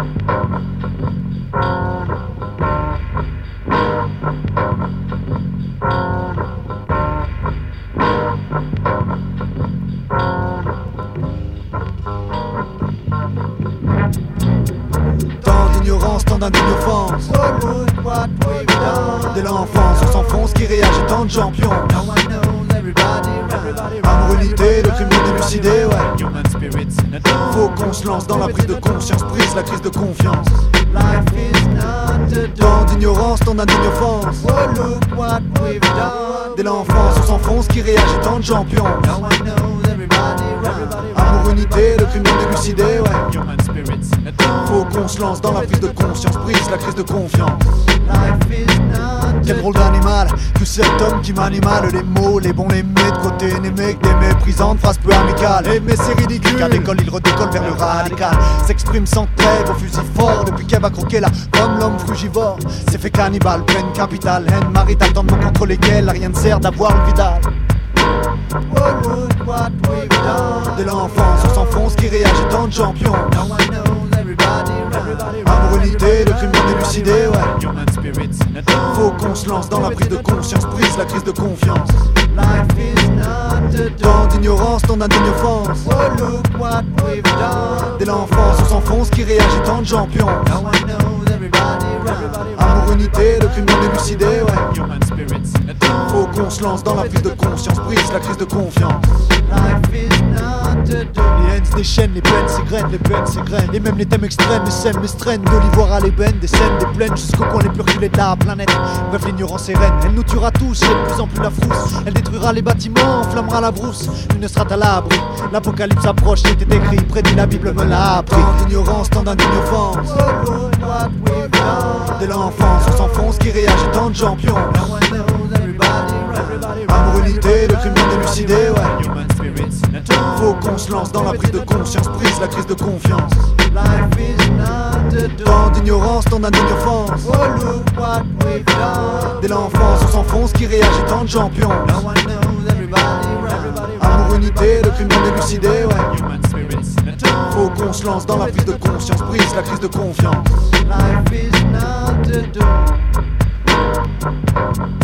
Tant d'ignorance, tant d'indigne offense. Dès l'enfance, on s'enfonce, qui réagit tant de champions. Amour, unité, le crime non élucidé, ouais. Faut qu'on se lance dans la prise de conscience, prise la crise de confiance. Tant d'ignorance, tant d'indigne offense. Dès l'enfance, on s'enfonce, qui réagit tant de champions. Amour, unité, le crime non élucidé, ouais. Faut qu'on se lance dans la prise de conscience, prise la crise de confiance. Quel drôle d'animal que cet homme qui m'animale. Les mots, les bons, les mets de côté, les mecs, des méprisantes phrases peu amicales. Et mais c'est ridicule, car d'école il redécolle vers le radical. S'exprime sans trêve au fusil fort, depuis qu'elle va croquer là, comme l'homme frugivore. C'est fait cannibale, peine capitale, haine maritale, tendement contre lesquels rien ne sert d'avoir le vidal. Dès l'enfance, on s'enfonce, qui réagit tant de champions. Amour, unité, le crime non élucidé, ouais. Faut qu'on se lance dans la prise de conscience, prise la crise de confiance. Tant d'ignorance, tant d'indigne offense. Dès l'enfance, on s'enfonce, qui réagit tant de champions. Amour, unité, le crime non élucidé, ouais. Faut qu'on se lance dans la prise de conscience, prise la crise de confiance. Les haines se déchaînent, les peines s'égrènent, les peines s'égrènent. Et même les thèmes extrêmes, les scènes, les straines de l'ivoire à l'ébène. Des scènes, des plaines jusqu'au coin les plus reculés de la planète. Bref, l'ignorance est reine, elle nous tuera tous, et de plus en plus la frousse. Elle détruira les bâtiments, enflammera la brousse. Une ne sera à l'abri, l'apocalypse approche, c'était écrit, prédit, la Bible me l'a appris. Tant d'ignorance, tant d'indigne offense. Dès l'enfance, on s'enfonce, qui réagit tant de champions. Amour, unité, le crime non élucidé, ouais. Faut qu'on se lance dans la prise de conscience, prise la crise de confiance. Tant d'ignorance, tant d'indigne offense. Dès l'enfance, on s'enfonce, qui réagit tant de champions. Amour, unité, le crime non élucidé, ouais. Faut qu'on se lance dans la prise de conscience, prise la crise de confiance.